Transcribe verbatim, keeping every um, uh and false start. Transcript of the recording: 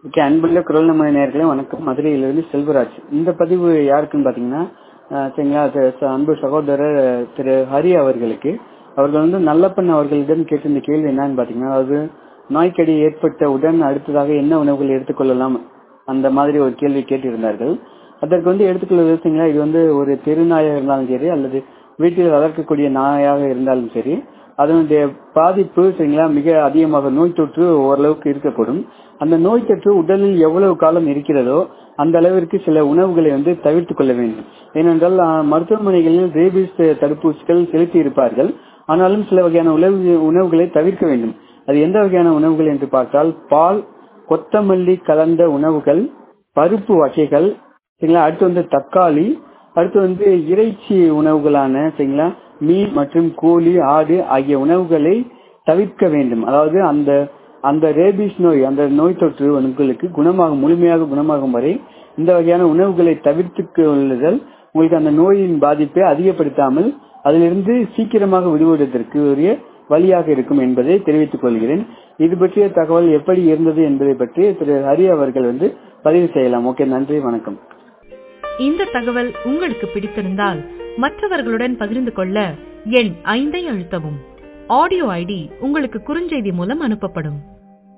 Okay, அன்புள்ள குரல் நம்ம நேயர்களே வணக்கம். மதுரையிலிருந்து செல்வராஜ். இந்த பதிவு யாருக்குன்னு பாத்தீங்கன்னா அஹ், சரிங்களா, அது ச- அன்பு சகோதரர் திரு ஹரி அவர்களுக்கு. அவர்கள் வந்து நல்லப்பன் அவர்களிடம் கேட்டிருந்த கேள்வி என்னன்னு பாத்தீங்கன்னா, அதாவது நோய்க்கடி ஏற்பட்டவுடன் அடுத்ததாக என்ன உணவுகள் எடுத்துக்கொள்ளலாம் அந்த மாதிரி ஒரு கேள்வி கேட்டிருந்தார்கள். அதற்கு வந்து எடுத்துக்கொள்வது சரிங்களா, இது வந்து ஒரு தெரு நாயாக இருந்தாலும் சரி அல்லது வீட்டில் வளர்க்கக்கூடிய நாயாக இருந்தாலும் சரி, அதனுடைய பாதிப்பு சரிங்களா மிக அதிகமாக நோய் தொற்று ஓரளவுக்கு இருக்கக்கூடும். அந்த நோய் தொற்று உடலில் எவ்வளவு காலம் இருக்கிறதோ அந்த அளவிற்கு சில உணவுகளை வந்து தவிர்த்து கொள்ள வேண்டும். ஏனென்றால் அஹ், மருத்துவமனைகளில் ரேபிஸ் தடுப்பூசிகள் செலுத்தி இருப்பார்கள். ஆனாலும் சில வகையான உணவு உணவுகளை தவிர்க்க வேண்டும். அது எந்த வகையான உணவுகள் என்று பார்த்தால், பால், கொத்தமல்லி கலந்த உணவுகள், பருப்பு வகைகள் சரிங்களா, அடுத்து வந்து தக்காளி, அடுத்து வந்து இறைச்சி உணவுகளான சரிங்களா மீன் மற்றும் கோழி, ஆடு ஆகிய உணவுகளை தவிர்க்க வேண்டும். அதாவது அந்த அந்த ரேபிஸ் நோய், அந்த நோய் தொற்று உங்களுக்கு குணமாகும், முழுமையாக குணமாகும் வரை இந்த வகையான உணவுகளை தவிர்த்து கொள்ளுதல் உங்களுக்கு அந்த நோயின் பாதிப்பை அதிகப்படுத்தாமல் அதிலிருந்து சீக்கிரமாக விடுபடுவதற்கு உரிய வழியாக இருக்கும் என்பதை தெரிவித்துக் கொள்கிறேன். இது பற்றிய தகவல் எப்படி இருந்தது என்பதை பற்றி திரு ஹரி அவர்கள் வந்து பதிவு செய்யலாம். ஓகே, நன்றி, வணக்கம். இந்த தகவல் உங்களுக்கு பிடித்திருந்தால் மற்றவர்களுடன் பகிர்ந்து கொள்ள எண் ஐந்தை அழுத்தவும். ஆடியோ ஐடி உங்களுக்கு குறுஞ்செய்தி மூலம் அனுப்பப்படும்.